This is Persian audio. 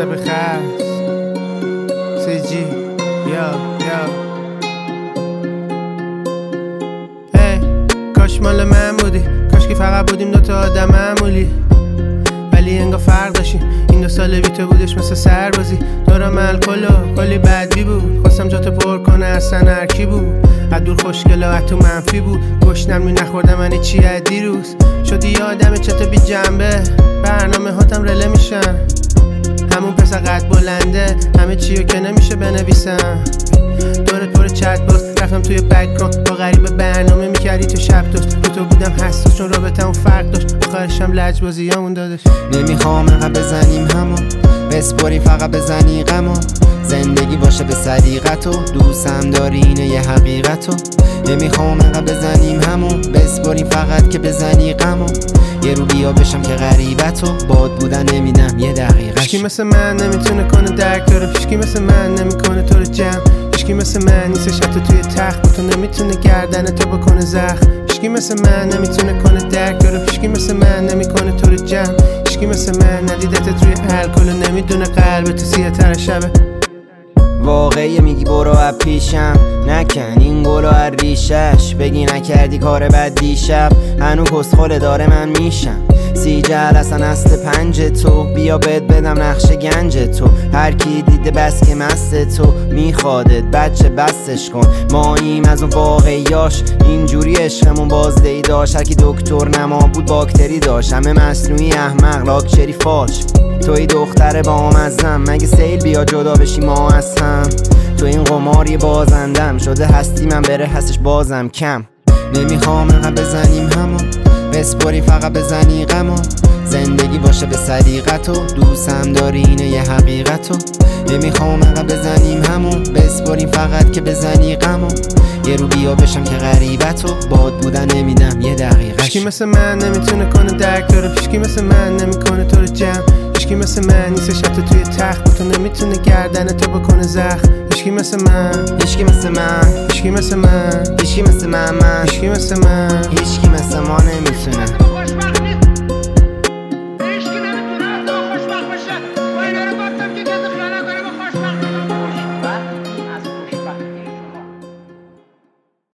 شب خست CG یا کاش مال من بودی، کاش که فقط بودیم دوتا آدم معمولی، ولی انگار فرق داشتیم. این 2 سال بی تو بودش مثل سربازی، دورم الکل و کلی بدبی بود. خواستم جاتو پر کنه اصلا هرکی بود، از دور خوشگلا از تو منفی بود. گشنم می نخوردم من چی از دیروز، شدی یه آدم چطور بی جنبه. برنامه هاتم رله میشن، همون پس قد بلنده، همه چیو که نمیشه بنویسم. دورت پر چت باز، رفتم توی بک‌گراند با غریبه برنامه میکردی تو شب دوست. رو تو بودم حساس چون رابطمون فرق داشت، آخرشم لجبازیامون دادش. نمیخوام انقدر بزنیم همون، بسپاری فقط بزنی غمو. زندگی باشه به صدیقتو، دوستم داری اینه یه حقیقتو. نمیخوام انقدر بزنیم همون، بسپاری فقط که بزنی غمو. یه رو بیا بشم که غریبتو، باد بودن نمیدم یه دقیقه. هیچکی مثل من نمیتونه کنه درک تو رو، هیچکی مثل من نمیکنه تو رو جمع. هیچکی مثل من نیستش حتی توی تخت، با تو نمیتونه گردن تو بکنه زخم. هیچکی مثل من نمیتونه کنه درک تو رو، هیچکی مثل من نمیکنه تو رو جمع. هیچکی مثل من ندیدت توی الکل و نمیدونه قلب تو سیه تر شبه. واقعی میگی برو از پیشم، نکن این گلو از ریشش. بگی نکردی کار بد دیشب، هنو کسخل داره من میشم. سی جلسن است 5 تو، بیا بهت بدم نقش گنج تو. هر کی دیده بس که مست تو، میخوادت بچه بستش کن. ماییم از اون واقعیاش، اینجوری عشقمون بازدهی داشت. هر کی دکتر نما بود باکتری داشت، همه مصنوعی احمق لاکچری فالش. توی دختر بامزم، مگه سیل بیا جدا بشی ما از هم. تو این قمار یه بازندم شده، هستی من بره هستش بازم کم. نمیخوام انقدر بزنیم همون، بسپاری فقط بزنی غمو. زندگی باشه به صدیقتو، دوستم داری اینه یه حقیقتو. نمیخوام انقدر بزنیم همون، بسپاری فقط که بزنی غمو. یه رو بیا بشم که غریبتو، باد بودن نمیدم یه دقیقه. هیچکی مثل من نمیتونه کنه درک تو رو، هیچکی مثل من نمیکنه تو رو جمع. هیچکی مثل من نیستش حتی توی تخت، با تو نمیتونه گردن تو بکنه زخم. هیچکی مثل من، هیچکی مثل من، هیچکی مثل من، هیچکی مثل من، هیچکی مثل من، هیچکی مثل ما نمی